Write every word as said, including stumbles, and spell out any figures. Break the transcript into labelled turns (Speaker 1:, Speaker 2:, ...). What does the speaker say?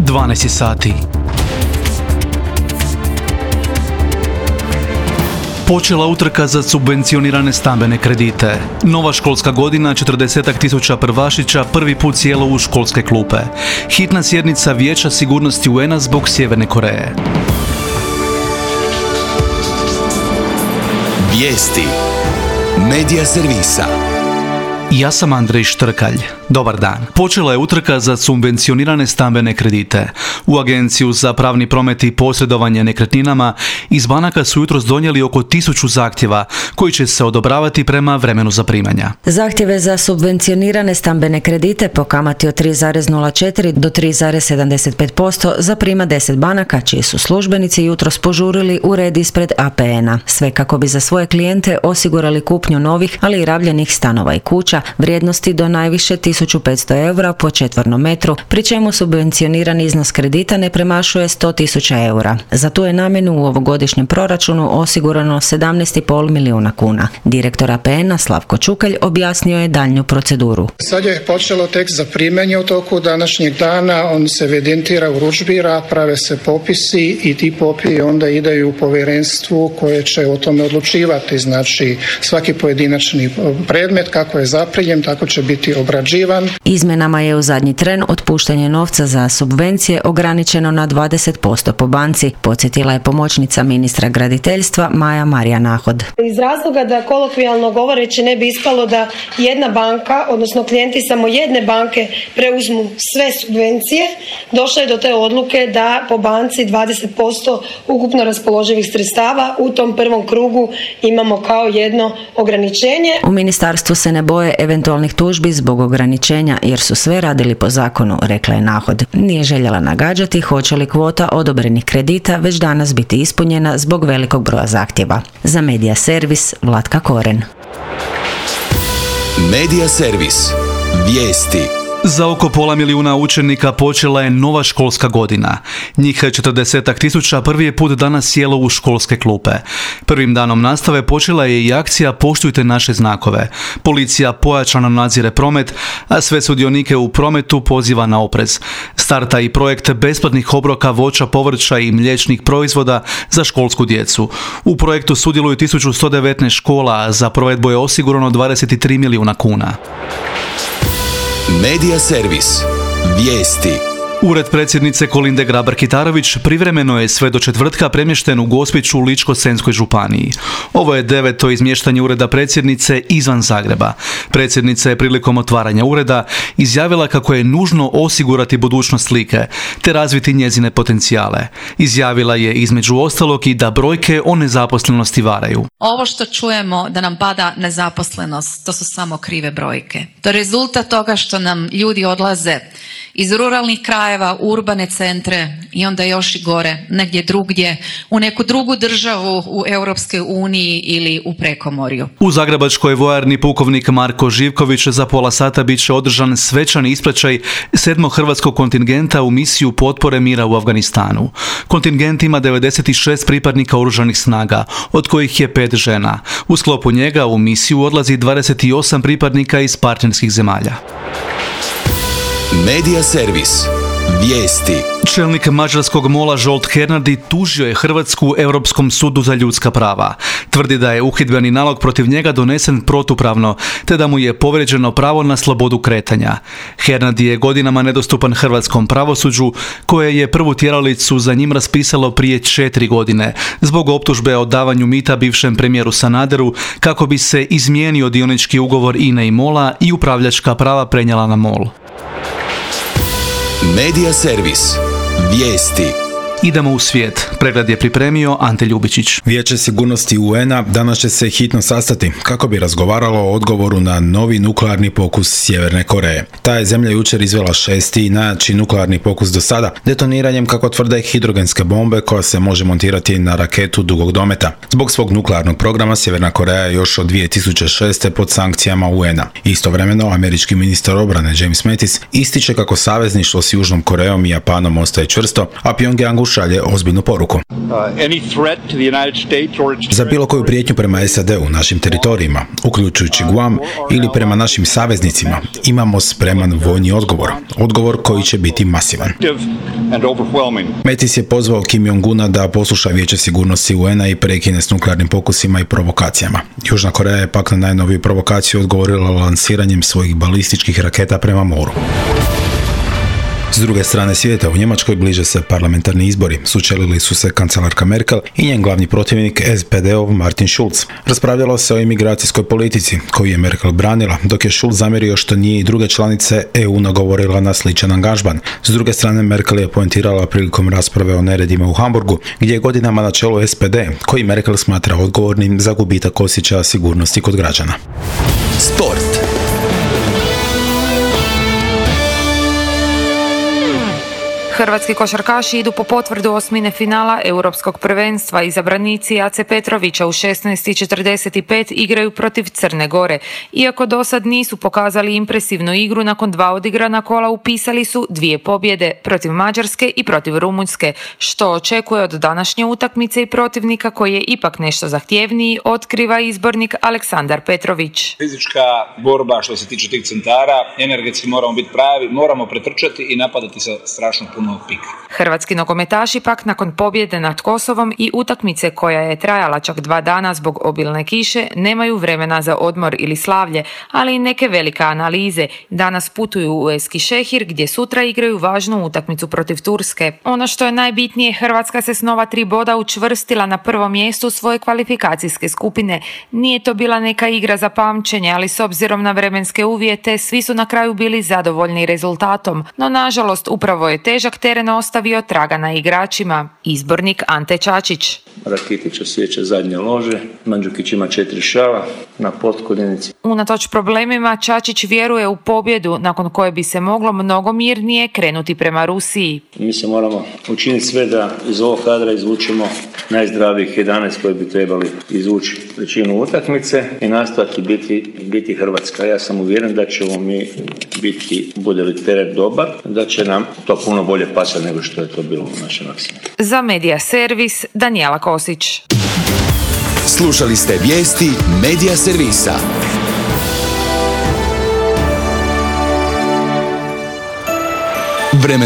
Speaker 1: dvanaest sati. Počela utrka za subvencionirane stambene kredite. Nova školska godina, četrdesetak tisuća prvašića prvi put sjelo u školske klupe. Hitna sjednica Vijeća sigurnosti U N A zbog Sjeverne Koreje.
Speaker 2: Vijesti Medija servisa.
Speaker 1: Ja sam Andrej Štrkalj. Dobar dan. Počela je utrka za subvencionirane stambene kredite. U Agenciju za pravni promet i posredovanje nekretninama iz banaka su jutros donijeli oko tisuću zahtjeva koji će se odobravati prema vremenu zaprimanja.
Speaker 3: Zahtjeve za subvencionirane stambene kredite po kamati od tri zarez nula četiri do tri zarez sedamdeset pet posto zaprima deset banaka čiji su službenici jutros požurili u red ispred A P N-a. Sve kako bi za svoje klijente osigurali kupnju novih, ali i rabljenih stanova i kuća vrijednosti do najviše tisuću petsto eura po četvornom metru, pri čemu subvencionirani iznos kredita ne premašuje sto tisuća eura. Za tu je namjenu u ovogodišnjem proračunu osigurano sedamnaest zarez pet milijuna kuna. Direktor A P N-a Slavko Čukelj objasnio je daljnju proceduru.
Speaker 4: Sad je počelo tek zaprimanje u toku današnjeg dana, on se evidentira u rudžbira, prave se popisi i ti popisi onda idaju u povjerenstvu koje će o tome odlučivati. Znači svaki pojedinačni predmet kako je zaprimljen, tako će biti obrađivan.
Speaker 3: Izmjenama je u zadnji tren otpuštanje novca za subvencije ograničeno na dvadeset posto po banci, podsjetila je pomoćnica ministra graditeljstva Maja Marija Nahod.
Speaker 5: Iz razloga da kolokvijalno govoreći ne bi ispalo da jedna banka, odnosno klijenti samo jedne banke preuzmu sve subvencije, došlo je do te odluke da po banci dvadeset posto ukupno raspoloživih sredstava u tom prvom krugu imamo kao jedno ograničenje.
Speaker 3: U ministarstvu se ne boje eventualnih tužbi zbog ograničenja jer su sve radili po zakonu, rekla je Nahod. Nije željela nagađati hoće li kvota odobrenih kredita već danas biti ispunjena zbog velikog broja zahtjeva. Za Medija servis Vlatka Koren.
Speaker 2: Medija servis. Vijesti.
Speaker 1: Za oko pola milijuna učenika počela je nova školska godina. Njih četrdesetak tisuća prvi je put danas sjelo u školske klupe. Prvim danom nastave počela je i akcija Poštujte naše znakove. Policija pojačano nadzire promet, a sve sudionike u prometu poziva na oprez. Starta i projekt besplatnih obroka voća, povrća i mliječnih proizvoda za školsku djecu. U projektu sudjeluju tisuću sto devetnaest škola, a za provedbu je osigurano dvadeset tri milijuna kuna.
Speaker 2: Medija servis. Vijesti.
Speaker 1: Ured predsjednice Kolinde Grabar-Kitarović privremeno je sve do četvrtka premješten u Gospiću u Ličko-senjskoj županiji. Ovo je deveto izmještanje ureda predsjednice izvan Zagreba. Predsjednica je prilikom otvaranja ureda izjavila kako je nužno osigurati budućnost Like te razviti njezine potencijale. Izjavila je između ostalog i da brojke o nezaposlenosti varaju.
Speaker 6: Ovo što čujemo da nam pada nezaposlenost, to su samo krive brojke. To je rezultat toga što nam ljudi odlaze iz ruralnih krajeva u urbane centre i onda još i gore, negdje drugdje, u neku drugu državu u Europskoj uniji ili u prekomorju.
Speaker 1: U zagrebačkoj vojarni pukovnik Marko Živković za pola sata bit će održan svečani ispraćaj sedmog hrvatskog kontingenta u misiju potpore mira u Afganistanu. Kontingent ima devedeset šest pripadnika oružanih snaga, od kojih je pet žena. U sklopu njega u misiju odlazi dvadeset osam pripadnika iz partnerskih zemalja.
Speaker 2: Medija servis. Vijesti.
Speaker 1: Čelnik mađarskog mola Zsolt Hernadi tužio je Hrvatsku Europskom sudu za ljudska prava. Tvrdi da je uhidbeni nalog protiv njega donesen protupravno, te da mu je povrijeđeno pravo na slobodu kretanja. Hernadi je godinama nedostupan hrvatskom pravosuđu, koje je prvu tjeralicu za njim raspisalo prije četiri godine, zbog optužbe o davanju mita bivšem premijeru Sanaderu, kako bi se izmijenio dionički ugovor I N E i Mola i upravljačka prava prenijela na Mol.
Speaker 2: Medija servis. Vijesti.
Speaker 1: Idemo u svijet. Pregled je pripremio Ante Ljubičić.
Speaker 7: Vijeće sigurnosti U N A danas će se hitno sastati kako bi razgovaralo o odgovoru na novi nuklearni pokus Sjeverne Koreje. Ta je zemlja jučer izvela šesti i najjači nuklearni pokus do sada, detoniranjem, kako tvrde, hidrogenske bombe koja se može montirati na raketu dugog dometa. Zbog svog nuklearnog programa Sjeverna Koreja je još od dvije tisuće šeste pod sankcijama U N A. Istovremeno, američki ministar obrane James Mattis ističe kako savezništvo s Južnom Korejom i Japanom ostaje čvrsto, a Pyongyangu šalje ozbiljnu poruku. Za bilo koju prijetnju prema S A D-u, našim teritorijima, uključujući Guam, ili prema našim saveznicima, imamo spreman vojni odgovor. Odgovor koji će biti masivan. Mattis je pozvao Kim Jong-una da posluša Vijeće sigurnosti U N-a i prekine s nuklearnim pokusima i provokacijama. Južna Koreja je pak na najnoviju provokaciju odgovorila lansiranjem svojih balističkih raketa prema moru. S druge strane svijeta, u Njemačkoj bliže se parlamentarni izbori. Sučelili su se kancelarka Merkel i njen glavni protivnik S P D-ov Martin Schulz. Raspravljalo se o imigracijskoj politici, koju je Merkel branila, dok je Schulz zamjerio što nije i druge članice E U nagovorila na sličan angažman. S druge strane, Merkel je poentirala prilikom rasprave o neredima u Hamburgu, gdje je godinama na čelu S P D, koji Merkel smatra odgovornim za gubitak osjećaja sigurnosti kod građana.
Speaker 2: Sport.
Speaker 8: Hrvatski košarkaši idu po potvrdu osmine finala Europskog prvenstva. Izabranici Ace Petrovića u šesnaest i četrdeset pet igraju protiv Crne Gore. Iako do sad nisu pokazali impresivnu igru, nakon dva odigrana kola upisali su dvije pobjede protiv Mađarske i protiv Rumunjske, što očekuje od današnje utakmice i protivnika koji je ipak nešto zahtjevniji, otkriva izbornik Aleksandar Petrović.
Speaker 9: Fizička borba što se tiče tih centara, energetski moramo biti pravi, moramo pretrčati i napadati sa strašno puno pika.
Speaker 8: Hrvatski nogometaši pak nakon pobjede nad Kosovom i utakmice koja je trajala čak dva dana zbog obilne kiše nemaju vremena za odmor ili slavlje, ali i neke velike analize. Danas putuju u Eskişehir gdje sutra igraju važnu utakmicu protiv Turske. Ono što je najbitnije, Hrvatska se s nova tri boda učvrstila na prvom mjestu svoje kvalifikacijske skupine. Nije to bila neka igra za pamćenje, ali s obzirom na vremenske uvjete svi su na kraju bili zadovoljni rezultatom. No nažalost upravo je težak teren ostavio traga na igračima. Izbornik Ante Čačić.
Speaker 10: Rakitić osjeća zadnje lože, Mandžukić ima četiri šava na potkoljenici.
Speaker 8: Unatoč problemima, Čačić vjeruje u pobjedu nakon koje bi se moglo mnogo mirnije krenuti prema Rusiji.
Speaker 10: Mi se moramo učiniti sve da iz ovog kadra izvučemo najzdravijih jedanaest koji bi trebali izvući većinu utakmice i nastaviti biti, biti Hrvatska. Ja sam uvjeren da ćemo mi biti, bude li teren dobar, da će nam to puno bolje pasati nego što je to bilo u našem maksimu.
Speaker 8: Za Medija Servis, Danijela Kosić.
Speaker 2: Slušali ste vijesti Medija Servisa.